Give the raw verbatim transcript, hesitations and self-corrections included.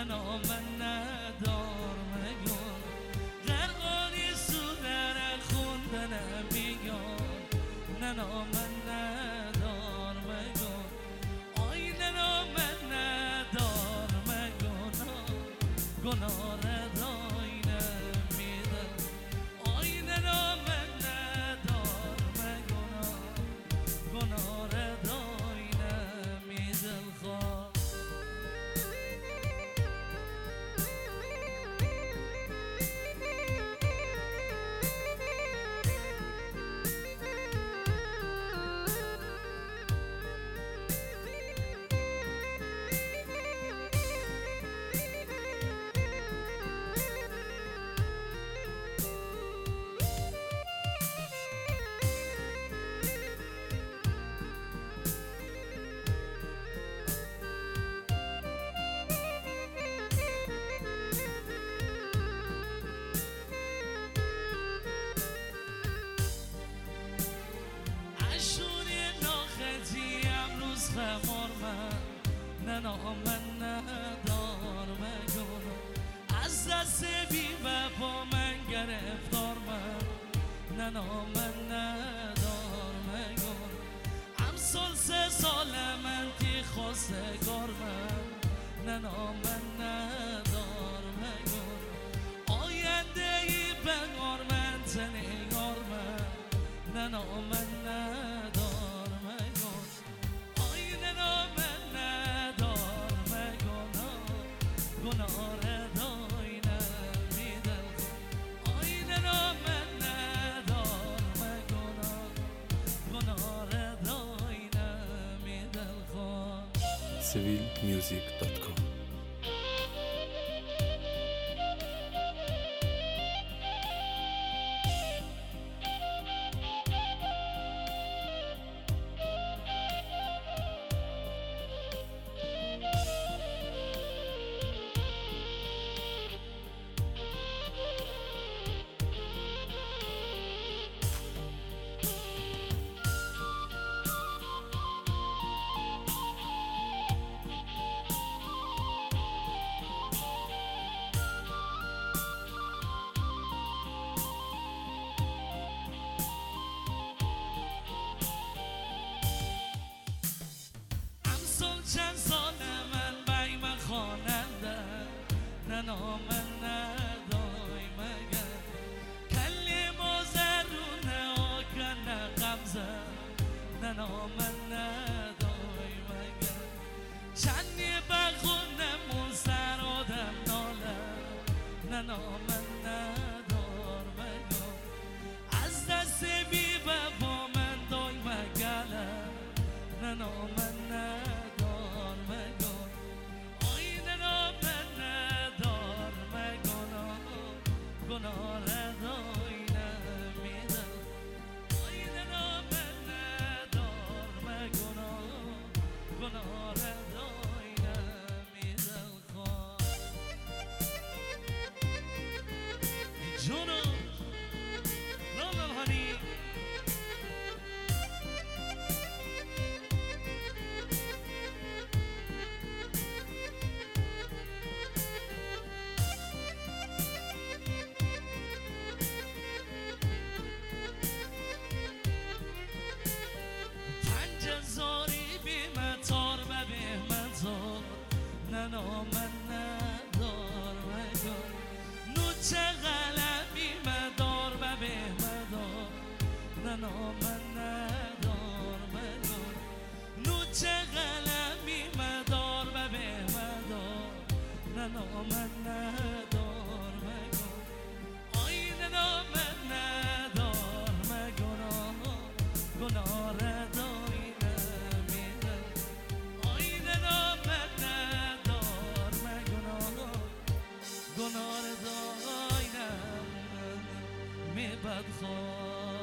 نام ندار مگون غرقانی سودر خوندن بیگان نام ندار مگون آی نام ندار مگون گناه ردای نمیدم آی نام ندار مگون گناه ردای نمیدم خواه خمار من ننام من ندار مگون از دست بی وفا من گرفتار من ننام من ندار مگون امسال سه سال من تی خواستگار من ننام من ندار مگون آینده ای بگار من تنگار من ننام من ندار مگون نام ندار مگون گناه ردای نمیدم آی نام ندار مگون گناه ردای نمیدم خواه سویل میوزیک دات کام چند سال من بای من خواننده ننام ندای مگر کلمه زرونه و کنه غمزه ننام ندای مگر چندی بخونم و سر آدم ناله ننام ندار مگر از دست بی وفا من دای مگله ننام ندار مگون آی نام ندار مگون گناه ردای نمیدم آی نام ندار مگون گناه ردای نمیدم خواه ای جونو لالال هانی زاری بی مطار و بی مطار ننام ندار مگون نوچه غلبی مدار و بی مدار ننام ندار مگون نوچه غلبی مدار و بی مدار ننام ندار مگون آی ننام ندار مگون گناه ردای گناه داینم می بدخواه